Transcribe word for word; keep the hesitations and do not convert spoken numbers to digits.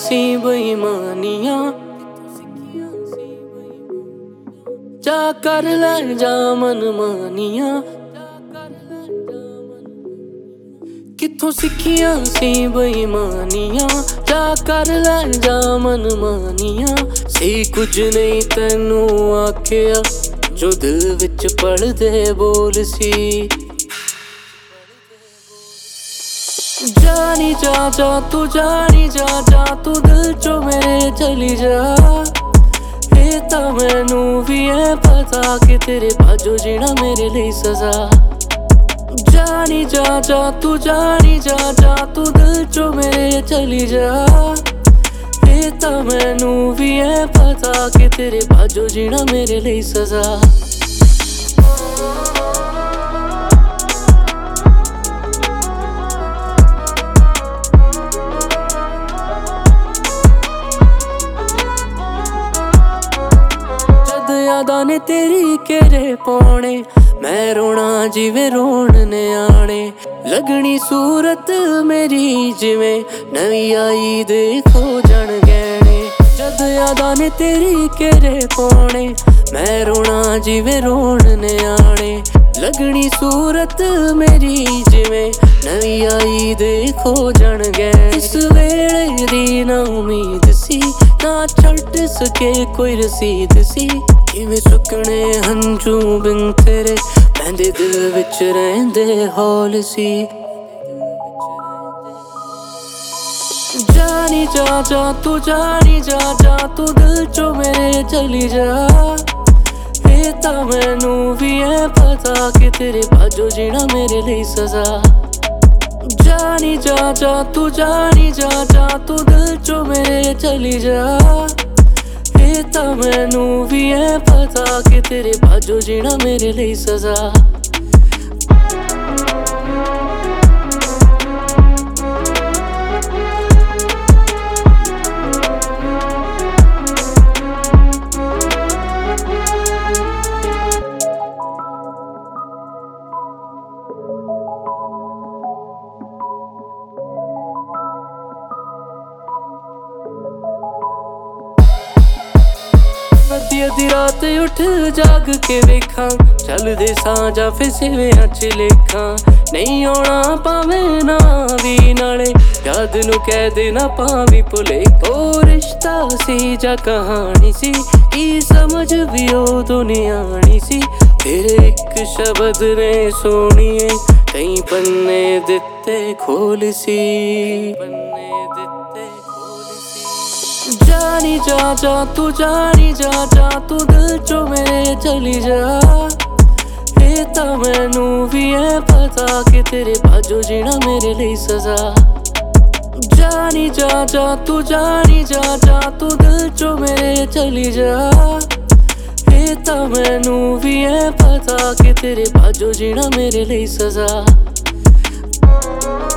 सी बेईमानियां जा कर ले जा मनमानियां कित्थों सिखियां सी बेईमानियां जा कर ले जा मनमानियां सी कुछ नहीं तैनू आखिया जो दिल विच पढ़दे बोल सी जानी जा जा तू जानी जा जा तू दिल चो मेरे चली जा ये तां मैनू भी है पता कि तेरे बाजो जीना मेरे लिए सजा जानी जा जा तू जानी जा जा तू दिल चो मेरे चली जा ये तां मैनू भी है पता कि तेरे बाजो जीना मेरे लिए सजा यादां ने तेरी केरे पौने मैं रोना जिवें रोण न्याणे लगनी सूरत मेरी जिवें नवी आई देखो जन गहने जद यादां ने तेरी केरे पौने मैं रोना जिवें रोण न्याणे लगनी सूरत मेरी जिवें नवी आई देखो जन गहने इस वेले दी ना उम्मीद सी ना छट सके कोई रसीद सी किवें सुकने हंजू बिन तेरे पैंदे दिल विच रहिंदे हौल सी जानी जा जा तू जानी जा जा तू दिल चो मेरे चली जा ये तां मैनू भी है पता कि तेरे बाजो जीना मेरे लिए सजा जानी जा जा तू जानी जा जा तू दिल चो मेरे चली जा ये तां मैनू भी है पता कि तेरे बाजो जीना मेरे लिए सजा अद्धी अद्धी रात उठ जाग के वेखां चलदे सां फिर सिवियां च लेखां नहीं आउणा भावें ना भी नाले याद नू कह देना भावी भुले ओ रिश्ता सी जां कहानी सी की समझ भी उदों नहीं आनी सी फिर एक शब्द ने सोहणीए कई पन्ने दिते खोल सी पन्ने दिते जानी जा जा तू जानी जा जा तू दिल चो मेरे चली जा ये तां मैनू भी है पता कि तेरे बाजो जीना मेरे लिए सजा जानी जा जा तू जानी जा जा तू दिल चो मेरे चली जा ये तां मैनू भी है पता कि तेरे बाजो जीना मेरे लिए सजा